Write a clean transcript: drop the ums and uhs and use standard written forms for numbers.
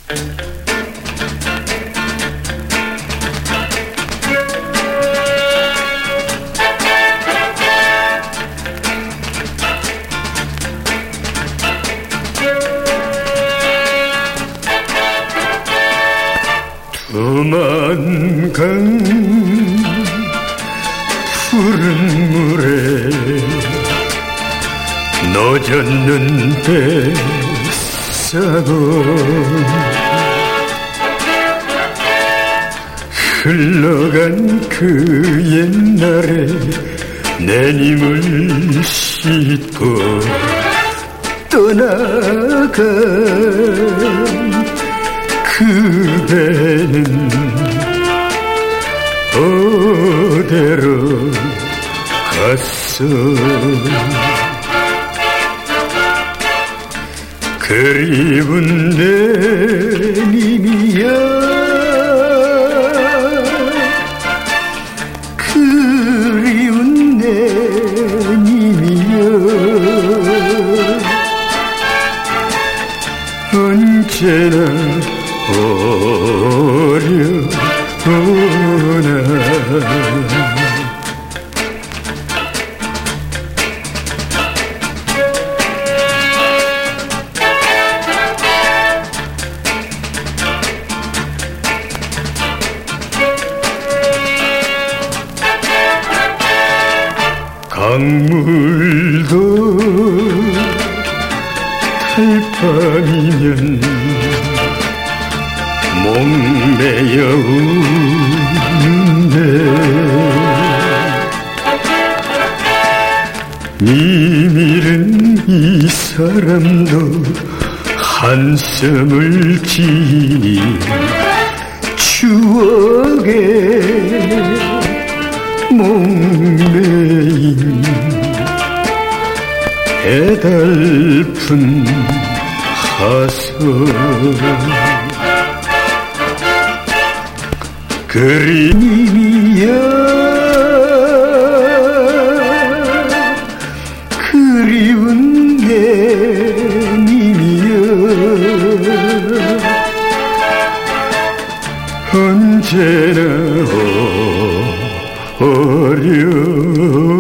도망간 푸른 물에 노젓는 뱃사고 흘러간 그 옛날에 내 님을 싣고 떠나간 그 배는 어디로 갔어. 그리운 내 님이야, 그리운 내 님이야. 언제나 어려우나 강물도 탈밤이면 목매여 우는데 니밀은 이 사람도 한숨을 지니 추억에 목매인 애달픈 하소. 그리움이야, 그리운 내 님이야. 언제나 어려워